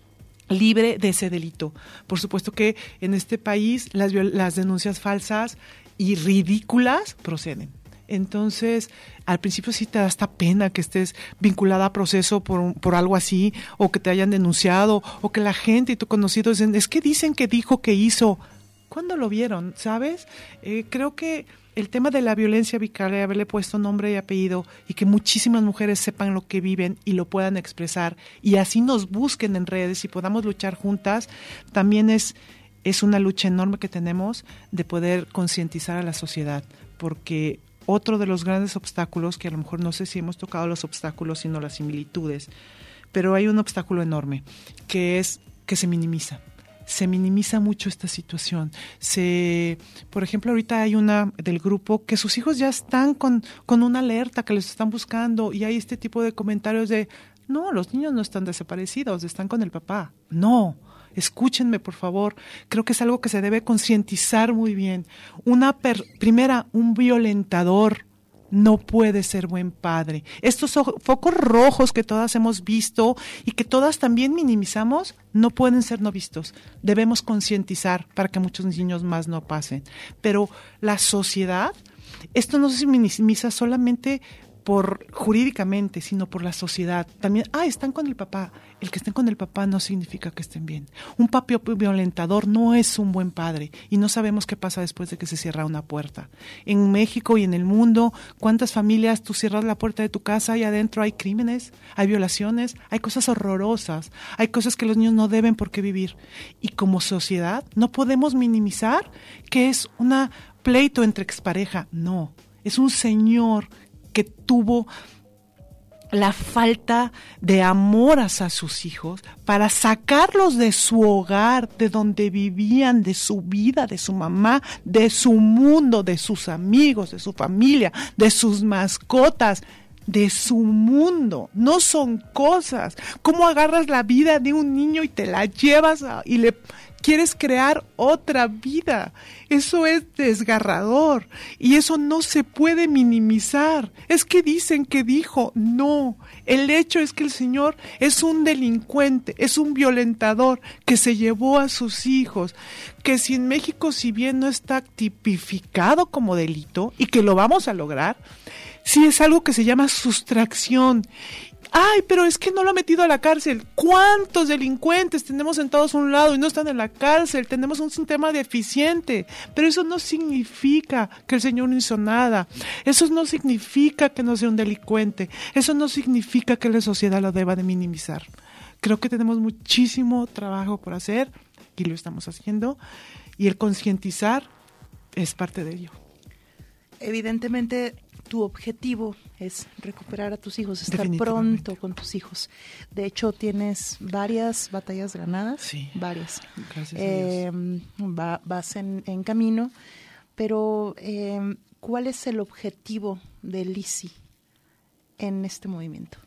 libre de ese delito. Por supuesto que en este país las, las denuncias falsas y ridículas proceden. Entonces, al principio sí te da esta pena que estés vinculada a proceso por, por algo así, o que te hayan denunciado, o que la gente y tu conocido dicen, es que dicen que dijo que hizo. ¿Cuándo lo vieron? ¿Sabes? Eh, creo que el tema de la violencia vicaria, haberle puesto nombre y apellido, y que muchísimas mujeres sepan lo que viven y lo puedan expresar, y así nos busquen en redes y podamos luchar juntas, también es, es una lucha enorme que tenemos de poder concientizar a la sociedad, porque otro de los grandes obstáculos, que a lo mejor no sé si hemos tocado los obstáculos, sino las similitudes, pero hay un obstáculo enorme, que es que se minimiza. Se minimiza mucho esta situación. Se, por ejemplo, ahorita hay una del grupo que sus hijos ya están con, con una alerta que les están buscando, y hay este tipo de comentarios de, no, los niños no están desaparecidos, están con el papá. No, escúchenme, por favor. Creo que es algo que se debe concientizar muy bien. Una per, primera, un violentador no puede ser buen padre. Estos focos rojos que todas hemos visto y que todas también minimizamos, no pueden ser no vistos. Debemos concientizar para que muchos niños más no pasen. Pero la sociedad, esto no se minimiza solamente por jurídicamente, sino por la sociedad. También, ah, están con el papá. El que estén con el papá no significa que estén bien. Un papi violentador no es un buen padre, y no sabemos qué pasa después de que se cierra una puerta. En México y en el mundo, ¿cuántas familias tú cierras la puerta de tu casa y adentro hay crímenes, hay violaciones, hay cosas horrorosas, hay cosas que los niños no deben por qué vivir? Y como sociedad no podemos minimizar que es un pleito entre expareja. No, es un señor que tuvo la falta de amor hacia sus hijos para sacarlos de su hogar, de donde vivían, de su vida, de su mamá, de su mundo, de sus amigos, de su familia, de sus mascotas, de su mundo. No son cosas. ¿Cómo agarras la vida de un niño y te la llevas a, y le quieres crear otra vida? Eso es desgarrador, y eso no se puede minimizar. Es que dicen que dijo, no. El hecho es que el señor es un delincuente, es un violentador que se llevó a sus hijos, que si en México, si bien no está tipificado como delito, y que lo vamos a lograr, sí es algo que se llama sustracción. ay, pero es que no lo ha metido a la cárcel. ¿Cuántos delincuentes tenemos sentados a un lado y no están en la cárcel? Tenemos un sistema deficiente, pero eso no significa que el señor no hizo nada. Eso no significa que no sea un delincuente. Eso no significa que la sociedad lo deba de minimizar. Creo que tenemos muchísimo trabajo por hacer y lo estamos haciendo, y el concientizar es parte de ello. Evidentemente, tu objetivo es recuperar a tus hijos, estar pronto con tus hijos. De hecho, tienes varias batallas ganadas. Sí. Varias. Gracias eh, a Dios. Va, vas en, en camino, pero eh, ¿cuál es el objetivo de Lizzy en este movimiento?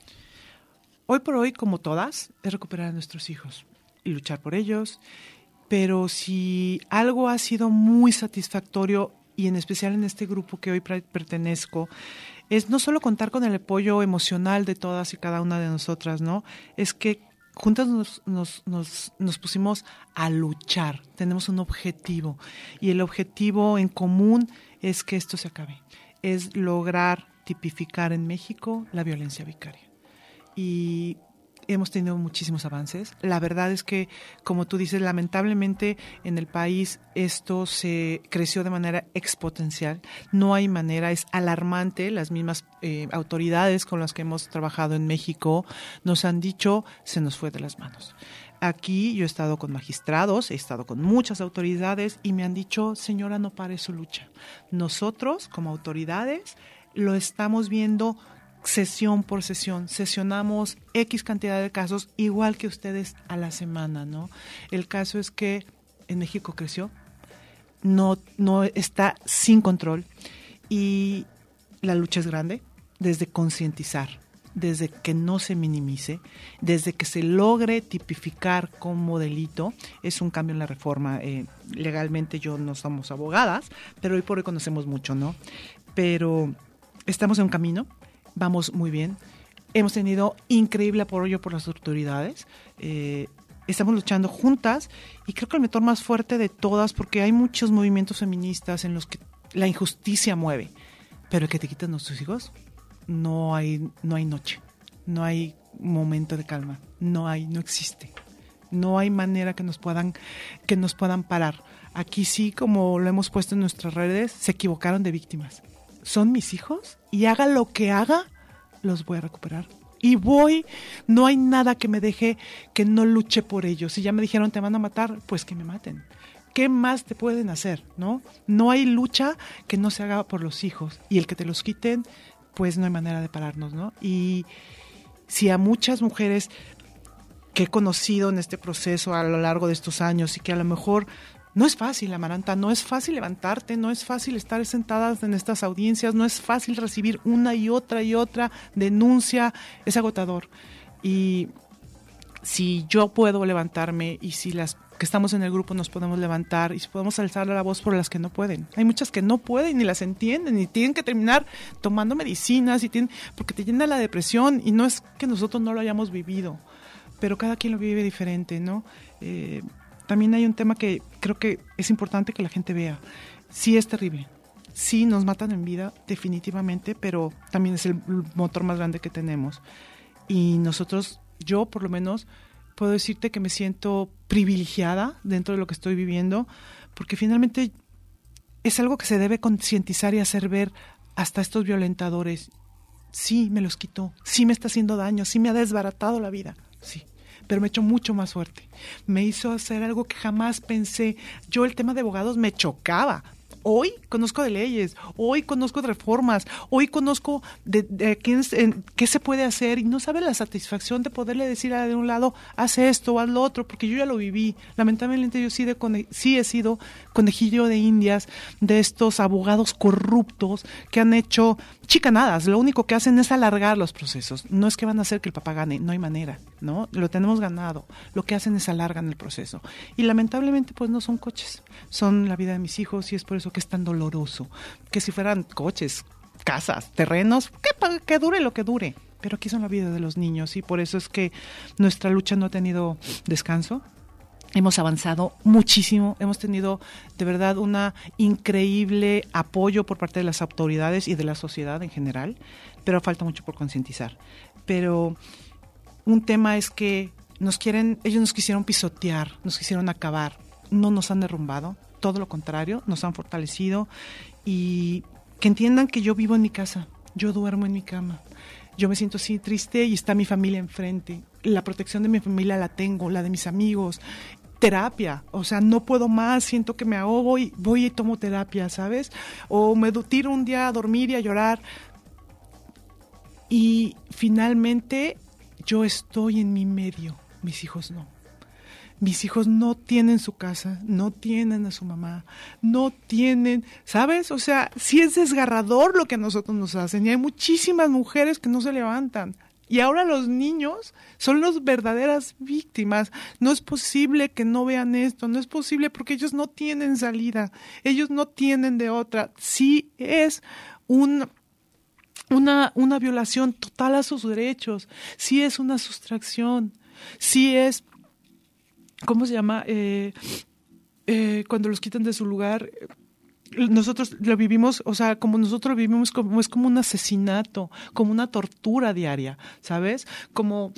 Hoy por hoy, como todas, es recuperar a nuestros hijos y luchar por ellos. Pero si algo ha sido muy satisfactorio, y en especial en este grupo que hoy pertenezco, es no solo contar con el apoyo emocional de todas y cada una de nosotras, ¿no? Es que juntas nos, nos, nos, nos pusimos a luchar, tenemos un objetivo, y el objetivo en común es que esto se acabe, es lograr tipificar en México la violencia vicaria. Y hemos tenido muchísimos avances. La verdad es que, como tú dices, lamentablemente en el país esto se creció de manera exponencial. No hay manera, es alarmante. Las mismas eh, autoridades con las que hemos trabajado en México nos han dicho, se nos fue de las manos. Aquí yo he estado con magistrados, he estado con muchas autoridades y me han dicho, señora, no pare su lucha. Nosotros, como autoridades, lo estamos viendo sesión por sesión, sesionamos X cantidad de casos, igual que ustedes a la semana, ¿no? El caso es que en México creció, no, no está sin control, y la lucha es grande, desde concientizar, desde que no se minimice, desde que se logre tipificar como delito. Es un cambio en la reforma. Eh, legalmente yo no somos abogadas, pero hoy por hoy conocemos mucho, ¿no? Pero estamos en un camino. Vamos muy bien. Hemos tenido increíble apoyo por las autoridades. Eh, estamos luchando juntas y creo que el motor más fuerte de todas, porque hay muchos movimientos feministas en los que la injusticia mueve, pero el que te quitan nuestros hijos, no hay, no hay noche, no hay momento de calma, no hay, no existe. No hay manera que nos puedan, que nos puedan parar. Aquí sí, como lo hemos puesto en nuestras redes, se equivocaron de víctimas. Son mis hijos y haga lo que haga, los voy a recuperar. Y voy, no hay nada que me deje que no luche por ellos. Si ya me dijeron te van a matar, pues que me maten. ¿Qué más te pueden hacer, no? No hay lucha que no se haga por los hijos. Y el que te los quiten, pues no hay manera de pararnos, ¿no? Y si a muchas mujeres que he conocido en este proceso a lo largo de estos años y que a lo mejor no es fácil, Amaranta, no es fácil levantarte, no es fácil estar sentadas en estas audiencias, no es fácil recibir una y otra y otra denuncia, es agotador. Y si yo puedo levantarme y si las que estamos en el grupo nos podemos levantar y si podemos alzar la voz por las que no pueden. Hay muchas que no pueden ni las entienden y tienen que terminar tomando medicinas y tienen, porque te llena la depresión, y no es que nosotros no lo hayamos vivido, pero cada quien lo vive diferente, ¿no? Eh, También hay un tema que creo que es importante que la gente vea. Sí es terrible, sí nos matan en vida, definitivamente, pero también es el motor más grande que tenemos. Y nosotros, yo por lo menos, puedo decirte que me siento privilegiada dentro de lo que estoy viviendo, porque finalmente es algo que se debe concientizar y hacer ver hasta estos violentadores. Sí, me los quitó, sí me está haciendo daño, sí me ha desbaratado la vida, sí. Pero me ha hecho mucho más fuerte. Me hizo hacer algo que jamás pensé. Yo el tema de abogados me chocaba. Hoy conozco de leyes, hoy conozco de reformas, hoy conozco de, de quién, en, qué se puede hacer, y no sabe la satisfacción de poderle decir a de un lado, haz esto o haz lo otro, porque yo ya lo viví. Lamentablemente yo sí, de cone- sí he sido conejillo de indias de estos abogados corruptos que han hecho chicanadas. Lo único que hacen es alargar los procesos. No es que van a hacer que el papá gane, no hay manera, ¿no? Lo tenemos ganado. Lo que hacen es alargan el proceso. Y lamentablemente pues no son coches, son la vida de mis hijos, y es por eso que es tan doloroso. Que si fueran coches, casas, terrenos, que, que dure lo que dure. Pero aquí son la vida de los niños, y por eso es que nuestra lucha no ha tenido descanso. hemos avanzado muchísimo, hemos tenido de verdad un increíble apoyo por parte de las autoridades y de la sociedad en general, pero falta mucho por concientizar. Pero un tema es que nos quieren, ellos nos quisieron pisotear, nos quisieron acabar, no nos han derrumbado, todo lo contrario, nos han fortalecido y que entiendan que yo vivo en mi casa, yo duermo en mi cama. Yo me siento así triste y está mi familia enfrente. La protección de mi familia la tengo, la de mis amigos. Terapia, o sea, no puedo más, siento que me ahogo y voy y tomo terapia, ¿sabes? O me tiro un día a dormir y a llorar. Y finalmente yo estoy en mi medio, mis hijos no. Mis hijos no tienen su casa, no tienen a su mamá, no tienen, ¿sabes? O sea, sí es desgarrador lo que a nosotros nos hacen y hay muchísimas mujeres que no se levantan. Y ahora los niños son las verdaderas víctimas. No es posible que no vean esto, no es posible porque ellos no tienen salida, ellos no tienen de otra. Sí es un... Una, una violación total a sus derechos, sí es una sustracción, sí es... ¿Cómo se llama? Eh, eh, cuando los quitan de su lugar, nosotros lo vivimos, o sea, como nosotros lo vivimos, como, es como un asesinato, como una tortura diaria, ¿sabes? Como,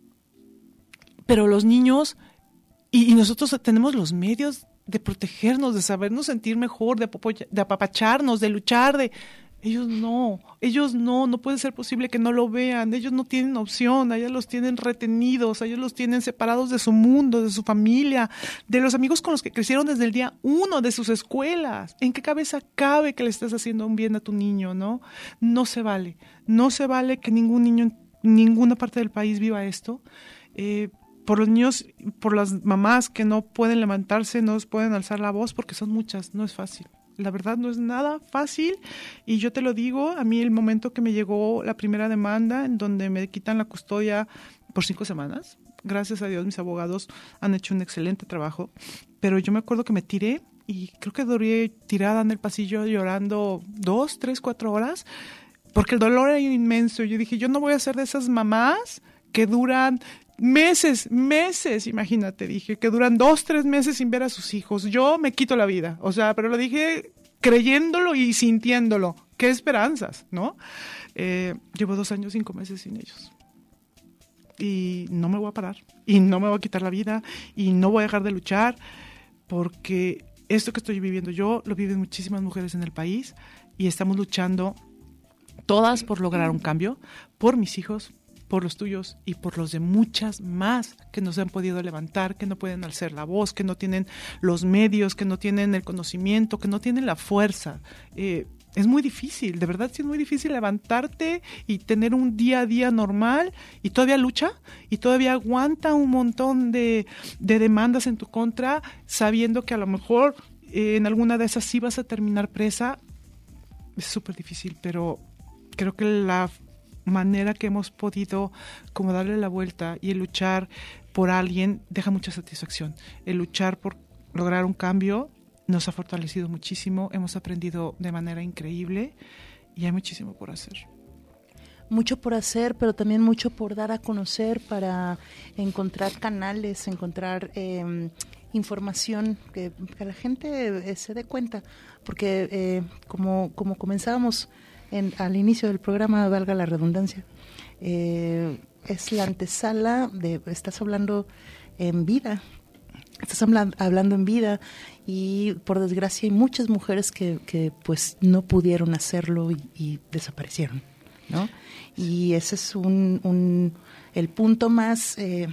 pero los niños, y, y nosotros tenemos los medios de protegernos, de sabernos sentir mejor, de, apoya, de apapacharnos, de luchar, de... Ellos no, ellos no, no puede ser posible que no lo vean, ellos no tienen opción, ellos los tienen retenidos, ellos los tienen separados de su mundo, de su familia, de los amigos con los que crecieron desde el día uno, de sus escuelas. ¿En qué cabeza cabe que le estés haciendo un bien a tu niño, no? No se vale, no se vale que ningún niño en ninguna parte del país viva esto. Eh, por los niños, por las mamás que no pueden levantarse, no pueden alzar la voz, porque son muchas, no es fácil. La verdad no es nada fácil y yo te lo digo, a mí el momento que me llegó la primera demanda en donde me quitan la custodia por cinco semanas, gracias a Dios mis abogados han hecho un excelente trabajo, pero yo me acuerdo que me tiré y creo que duré tirada en el pasillo llorando dos, tres, cuatro horas porque el dolor era inmenso. Yo dije, yo no voy a ser de esas mamás que duran meses, meses, imagínate, dije, que duran dos, tres meses sin ver a sus hijos. Yo me quito la vida, o sea, pero lo dije creyéndolo y sintiéndolo. Qué esperanzas, ¿no? Eh, llevo dos años, cinco meses sin ellos. Y no me voy a parar, y no me voy a quitar la vida, y no voy a dejar de luchar, porque esto que estoy viviendo yo, lo viven muchísimas mujeres en el país, y estamos luchando todas por lograr un cambio, por mis hijos, por los tuyos y por los de muchas más que no se han podido levantar, que no pueden alzar la voz, que no tienen los medios, que no tienen el conocimiento, que no tienen la fuerza. Eh, es muy difícil, de verdad sí es muy difícil levantarte y tener un día a día normal y todavía lucha y todavía aguanta un montón de, de demandas en tu contra, sabiendo que a lo mejor eh, en alguna de esas sí vas a terminar presa. Es súper difícil, pero creo que la manera que hemos podido como darle la vuelta y el luchar por alguien deja mucha satisfacción. El luchar por lograr un cambio nos ha fortalecido muchísimo, hemos aprendido de manera increíble y hay muchísimo por hacer. Mucho por hacer, pero también mucho por dar a conocer para encontrar canales, encontrar eh, información que, que la gente eh, se dé cuenta, porque eh, como, como comenzábamos En, al inicio del programa, valga la redundancia, eh, es la antesala de, estás hablando en vida, estás habla, hablando en vida y por desgracia hay muchas mujeres que, que pues no pudieron hacerlo y, y desaparecieron, ¿no? Y ese es un, un el punto más eh,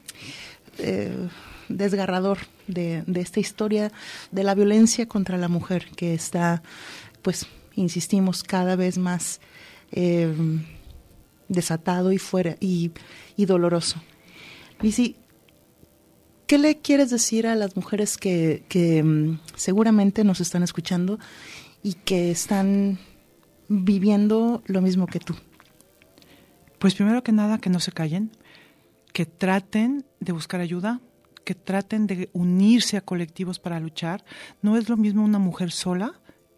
eh, desgarrador de, de esta historia de la violencia contra la mujer que está, pues, insistimos, cada vez más eh, desatado y fuera y, y doloroso. Lizzy, ¿qué le quieres decir a las mujeres que, que um, seguramente nos están escuchando y que están viviendo lo mismo que tú? Pues primero que nada, que no se callen, que traten de buscar ayuda, que traten de unirse a colectivos para luchar. No es lo mismo una mujer sola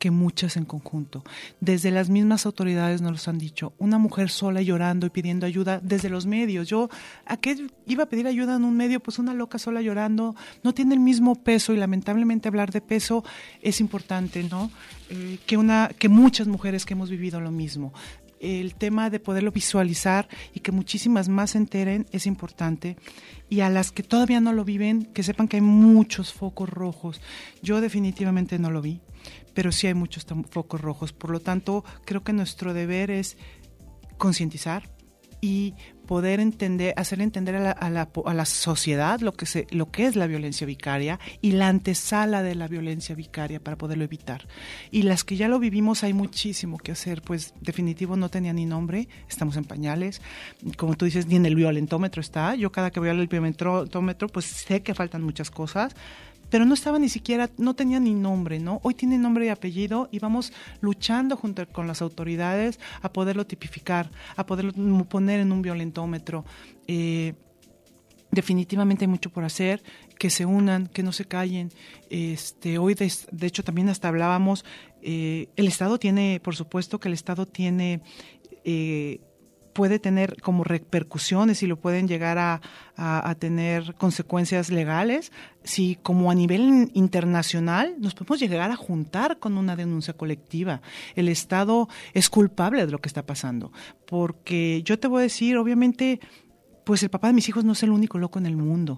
que muchas en conjunto. Desde las mismas autoridades nos los han dicho, una mujer sola llorando y pidiendo ayuda desde los medios. Yo, ¿a qué iba a pedir ayuda en un medio? Pues una loca sola llorando, no tiene el mismo peso, y lamentablemente hablar de peso es importante, ¿no? Eh, que, una, que muchas mujeres que hemos vivido lo mismo. El tema de poderlo visualizar y que muchísimas más se enteren es importante. Y a las que todavía no lo viven, que sepan que hay muchos focos rojos. Yo definitivamente no lo vi, pero sí hay muchos focos rojos. Por lo tanto, creo que nuestro deber es concientizar y poder entender, hacer entender a la, a la, a la sociedad lo que, se, lo que es la violencia vicaria y la antesala de la violencia vicaria para poderlo evitar. Y las que ya lo vivimos hay muchísimo que hacer, pues definitivo no tenía ni nombre, estamos en pañales, como tú dices, ni en el violentómetro está. Yo cada que voy al violentómetro pues sé que faltan muchas cosas, pero no estaba ni siquiera, no tenía ni nombre, ¿no? Hoy tiene nombre y apellido y vamos luchando junto con las autoridades a poderlo tipificar, a poderlo poner en un violentómetro. Eh, definitivamente hay mucho por hacer, que se unan, que no se callen. Este, hoy, de, de hecho, también hasta hablábamos, eh, el Estado tiene, por supuesto que el Estado tiene... Eh, puede tener como repercusiones y lo pueden llegar a, a, a tener consecuencias legales, si como a nivel internacional nos podemos llegar a juntar con una denuncia colectiva. El Estado es culpable de lo que está pasando, porque yo te voy a decir, obviamente, pues el papá de mis hijos no es el único loco en el mundo,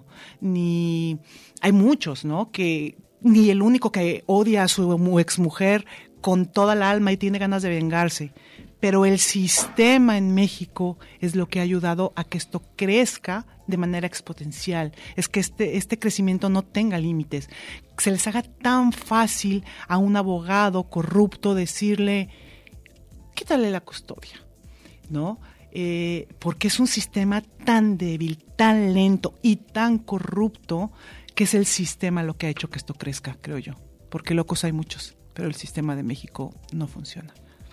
ni hay muchos, ¿no? Que ni el único que odia a su exmujer con toda el alma y tiene ganas de vengarse. Pero el sistema en México es lo que ha ayudado a que esto crezca de manera exponencial. Es que este, este crecimiento no tenga límites. Se les haga tan fácil a un abogado corrupto decirle, quítale la custodia, ¿no? Eh, porque es un sistema tan débil, tan lento y tan corrupto que es el sistema lo que ha hecho que esto crezca, creo yo. Porque locos hay muchos, pero el sistema de México no funciona.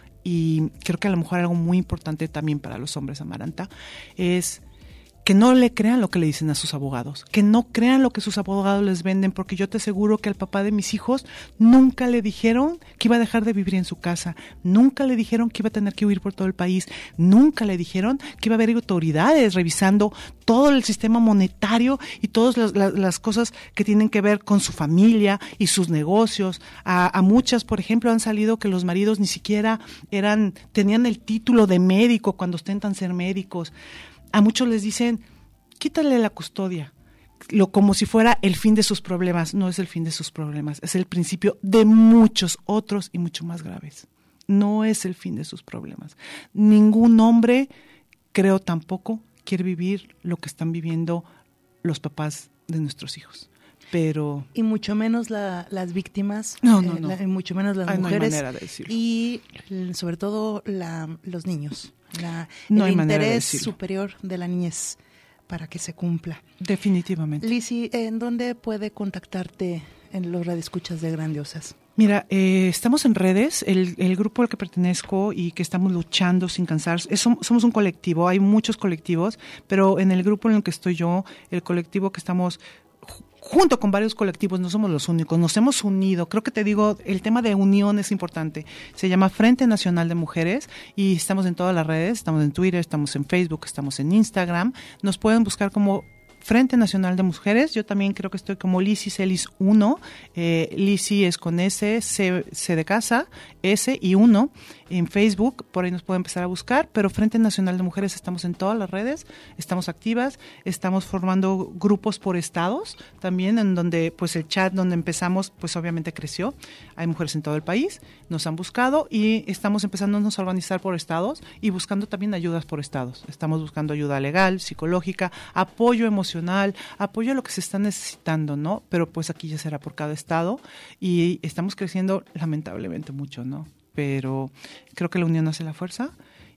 Y creo que a lo mejor algo muy importante también para los hombres, Amaranta, es que no le crean lo que le dicen a sus abogados, que no crean lo que sus abogados les venden, porque yo te aseguro que al papá de mis hijos nunca le dijeron que iba a dejar de vivir en su casa, nunca le dijeron que iba a tener que huir por todo el país, nunca le dijeron que iba a haber autoridades revisando todo el sistema monetario y todas las, las, las cosas que tienen que ver con su familia y sus negocios. A, a muchas, por ejemplo, han salido que los maridos ni siquiera eran, tenían el título de médico cuando ostentan ser médicos. A muchos les dicen, quítale la custodia, lo, como si fuera el fin de sus problemas. No es el fin de sus problemas, es el principio de muchos otros y mucho más graves. No es el fin de sus problemas. Ningún hombre, creo tampoco, quiere vivir lo que están viviendo los papás de nuestros hijos. Pero y mucho menos la, las víctimas, no, no, eh, no. La, mucho menos las Ay, mujeres, no hay manera de decirlo. Y sobre todo la, los niños. La, no el hay manera de interés decirlo. superior de la niñez para que se cumpla. Definitivamente. Lizzy, ¿en dónde puede contactarte en los radioescuchas de Grandiosas? Mira, eh, estamos en redes, el, el grupo al que pertenezco y que estamos luchando sin cansar, es, somos un colectivo, hay muchos colectivos, pero en el grupo en el que estoy yo, el colectivo que estamos junto con varios colectivos, no somos los únicos, nos hemos unido. Creo que te digo, el tema de unión es importante. Se llama Frente Nacional de Mujeres y estamos en todas las redes, estamos en Twitter, estamos en Facebook, estamos en Instagram. Nos pueden buscar como Frente Nacional de Mujeres. Yo también creo que estoy como Lizzy Celis uno. Eh, Lizzy es con S, C, C de casa, S y uno. En Facebook, por ahí nos pueden empezar a buscar, pero Frente Nacional de Mujeres estamos en todas las redes, estamos activas, estamos formando grupos por estados también, en donde pues el chat donde empezamos pues obviamente creció, hay mujeres en todo el país, nos han buscado y estamos empezándonos a organizar por estados y buscando también ayudas por estados, estamos buscando ayuda legal, psicológica, apoyo emocional, apoyo a lo que se está necesitando, ¿no? Pero pues aquí ya será por cada estado y estamos creciendo lamentablemente mucho, ¿no? Pero creo que la unión hace la fuerza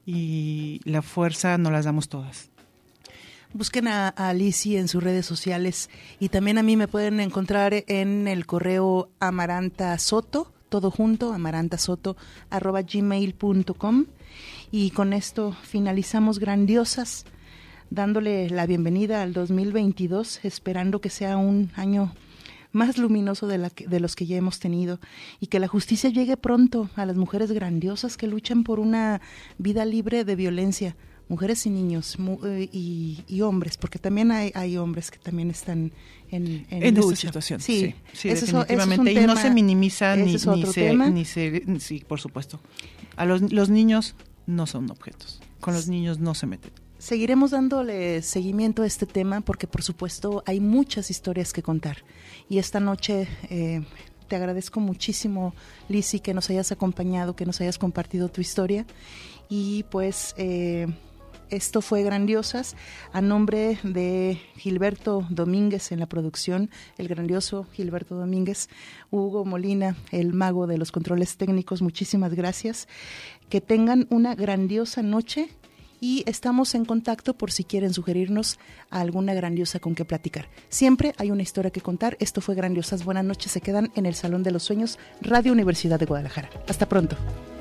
y la fuerza nos las damos todas. Busquen a, a Lizzy en sus redes sociales y también a mí me pueden encontrar en el correo amarantasoto, todo junto, amarantasoto arroba gmail punto com, y con esto finalizamos Grandiosas, dándole la bienvenida al dos mil veintidós, esperando que sea un año más luminoso de, la que, de los que ya hemos tenido, y que la justicia llegue pronto a las mujeres grandiosas que luchan por una vida libre de violencia, mujeres y niños mu, eh, y, y hombres, porque también hay, hay hombres que también están en, en, en lucha. esta situación. Sí, sí, sí ese definitivamente. Es, es y no tema, se minimiza ni, es ni, se, tema. ni se... Sí, por supuesto. A los, los niños no son objetos. Con los niños no se meten. Seguiremos dándole seguimiento a este tema porque, por supuesto, hay muchas historias que contar. Y esta noche eh, te agradezco muchísimo, Lizzy, que nos hayas acompañado, que nos hayas compartido tu historia. Y pues eh, esto fue Grandiosas. A nombre de Gilberto Domínguez en la producción, el grandioso Gilberto Domínguez, Hugo Molina, el mago de los controles técnicos, muchísimas gracias. Que tengan una grandiosa noche. Y estamos en contacto por si quieren sugerirnos a alguna grandiosa con que platicar. Siempre hay una historia que contar. Esto fue Grandiosas. Buenas noches. Se quedan en el Salón de los Sueños, Radio Universidad de Guadalajara. Hasta pronto.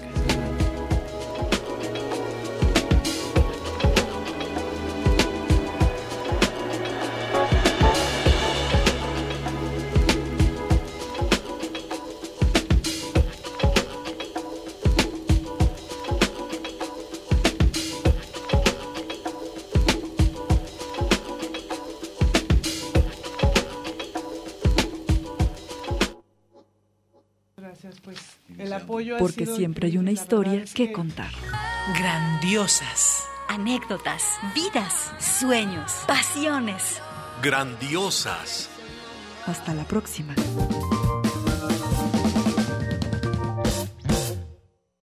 Pues, el apoyo porque ha sido siempre hay una increíble. historia Es que que contar. Grandiosas. Anécdotas, vidas, sueños, pasiones. Grandiosas. Hasta la próxima.